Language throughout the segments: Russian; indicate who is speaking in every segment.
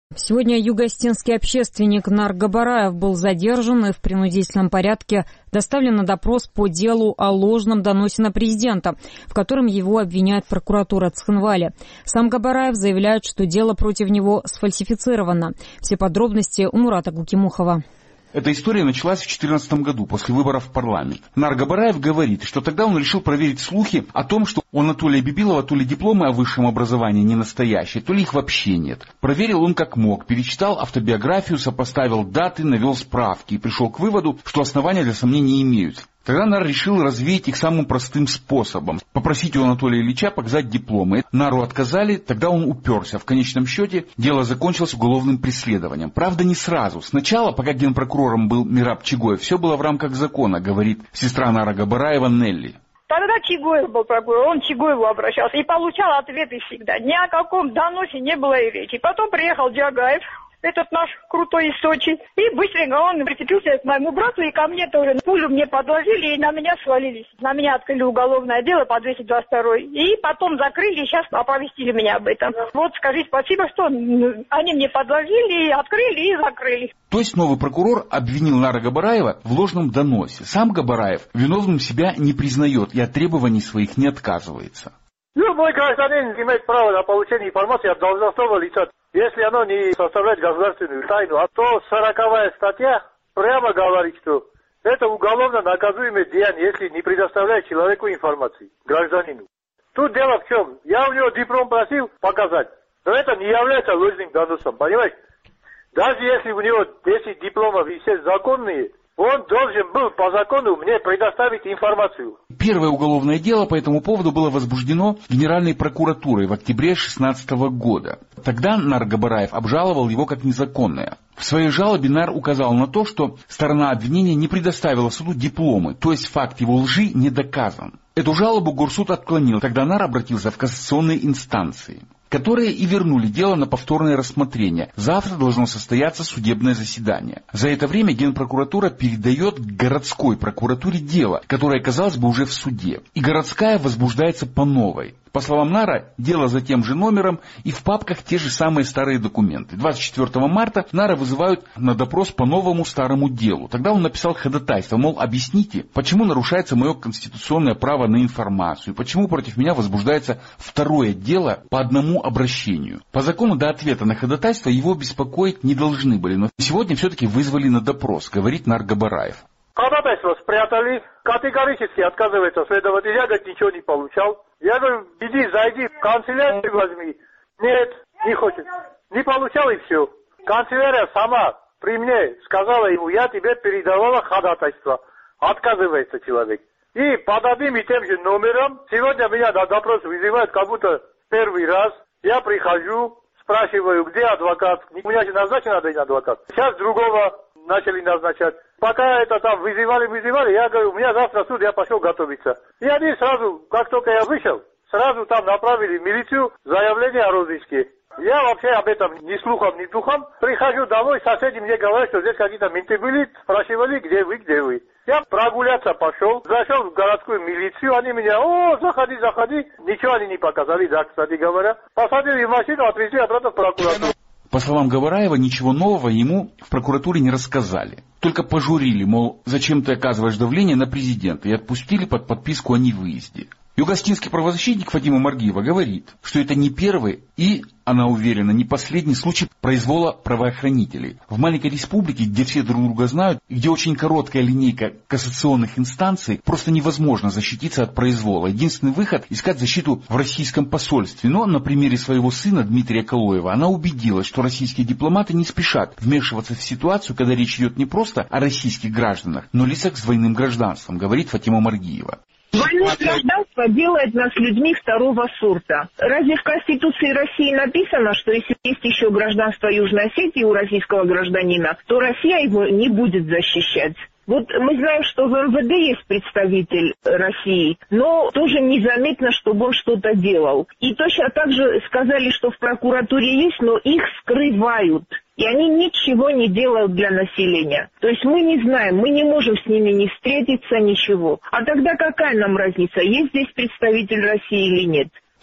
Speaker 1: Сегодня юго-остинский общественник Нар Габараев был задержан и в принудительном порядке доставлен на допрос по делу о ложном доносе на президента, в котором его обвиняет прокуратура Цхинвали. Сам Габараев заявляет, что дело против него сфальсифицировано. Все подробности у Мурата Гукимухова.
Speaker 2: Эта история началась в 2014 году, после выборов в парламент. Нар Габараев говорит, что тогда он решил проверить слухи о том, что у Анатолия Бибилова то ли дипломы о высшем образовании не настоящие, то ли их вообще нет. Проверил он как мог, перечитал автобиографию, сопоставил даты, навел справки и пришел к выводу, что основания для сомнений имеются. Тогда Нар решил развеять их самым простым способом. Попросить у Анатолия Ильича показать дипломы. Нару отказали, тогда он уперся. В конечном счете дело закончилось уголовным преследованием. Правда, не сразу. Сначала, пока генпрокурором был Мираб Чигоев, все было в рамках закона, говорит сестра Нара Габараева Нелли.
Speaker 3: Тогда Чигоев был прокурор, он к Чигоеву обращался и получал ответы всегда. Ни о каком доносе не было и речи. Потом приехал Джагаев, этот наш крутой из Сочи, и быстренько он прицепился к моему брату, и ко мне тоже. Пулю мне подложили, и на меня свалились. На меня открыли уголовное дело по 222, и потом закрыли, и сейчас оповестили меня об этом. Вот скажите спасибо, что они мне подложили, открыли и закрыли.
Speaker 2: То есть новый прокурор обвинил Нара Габараева в ложном доносе. Сам Габараев виновным себя не признает и от требований своих не отказывается.
Speaker 4: Любой гражданин имеет право на получение информации от должностного лица, если оно не составляет государственную тайну. А то 40-я статья прямо говорит, что это уголовно наказуемое деяние, если не предоставляет человеку информации, гражданину. Тут дело в чем? Я у него диплом просил показать, но это не является ложным доносом, понимаешь? Даже если у него 10 дипломов и все законные, он должен был по закону мне предоставить информацию.
Speaker 2: Первое уголовное дело по этому поводу было возбуждено Генеральной прокуратурой в октябре 2016 года. Тогда Нар Габараев обжаловал его как незаконное. В своей жалобе Нар указал на то, что сторона обвинения не предоставила суду дипломы, то есть факт его лжи не доказан. Эту жалобу Горсуд отклонил, тогда Нар обратился в кассационные инстанции, которые и вернули дело на повторное рассмотрение. Завтра должно состояться судебное заседание. За это время Генпрокуратура передает городской прокуратуре дело, которое, казалось бы, уже в суде. И городская возбуждается по новой. По словам Нара, дело за тем же номером и в папках те же самые старые документы. 24 марта Нара вызывают на допрос по новому старому делу. Тогда он написал ходатайство, мол, объясните, почему нарушается мое конституционное право на информацию, почему против меня возбуждается второе дело по одному обращению. По закону до ответа на ходатайство его беспокоить не должны были, но сегодня все-таки вызвали на допрос, говорит Нар Габараев.
Speaker 4: Ходатайство спрятали, категорически отказывается следователь, я, говорит, ничего не получал. Я говорю, иди, зайди в канцелярию возьми. Нет, не хочет. Не получал и все. Канцелярия сама при мне сказала ему, я тебе передавала ходатайство. Отказывается человек. И под одним и тем же номером, сегодня меня на допрос вызывают, как будто первый раз. Я прихожу, спрашиваю, где адвокат. У меня же назначен один адвокат. Сейчас другого начали назначать. Пока это там вызывали, я говорю, у меня завтра суд, я пошел готовиться. И они сразу, как только я вышел, сразу там направили в милицию заявление о розыске. Я вообще об этом ни слухом, ни духом. Прихожу домой, соседи мне говорят, что здесь какие-то менты были, спрашивали, где вы. Я прогуляться пошел, зашел в городскую милицию, они меня, заходи. Ничего они не показали, да, кстати говоря. Посадили в машину, отвезли обратно в прокуратуру.
Speaker 2: По словам Габараева, ничего нового ему в прокуратуре не рассказали. Только пожурили, мол, зачем ты оказываешь давление на президента, и отпустили под подписку о невыезде. Юго-остинский правозащитник Фатима Маргиева говорит, что это не первый и, она уверена, не последний случай произвола правоохранителей. В маленькой республике, где все друг друга знают, и где очень короткая линейка кассационных инстанций, просто невозможно защититься от произвола. Единственный выход – искать защиту в российском посольстве. Но на примере своего сына Дмитрия Калоева она убедилась, что российские дипломаты не спешат вмешиваться в ситуацию, когда речь идет не просто о российских гражданах, но лицах с двойным гражданством, говорит Фатима Маргиева.
Speaker 5: Двойное гражданство делает нас людьми второго сорта. Разве в Конституции России написано, что если есть еще гражданство Южной Осетии у российского гражданина, то Россия его не будет защищать? Вот мы знаем, что в МВД есть представитель России, но тоже незаметно, чтобы он что-то делал. И точно так же сказали, что в прокуратуре есть, но их скрывают. И они ничего не делают для населения. То есть мы не знаем, мы не можем с ними не встретиться, ничего. А тогда какая нам разница, есть здесь представитель России или нет?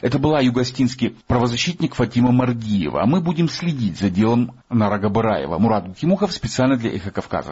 Speaker 2: Это была югостинский правозащитник Фатима Маргиева. А мы будем следить за делом Нара Габараева. Мурат Гукимухов специально для «Эхо Кавказа».